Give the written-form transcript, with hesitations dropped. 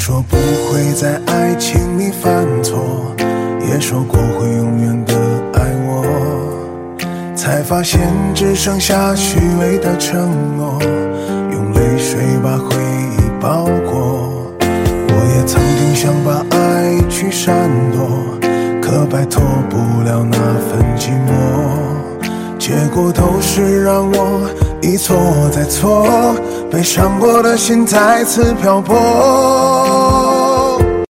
说不会在爱情里犯错，也说过会永远的爱我，才发现只剩下虚伪的承诺，用泪水把回忆包裹。我也曾经想把爱去闪躲，可摆脱不了那份寂寞，结果都是让我一错再错，被伤过的心再次漂泊。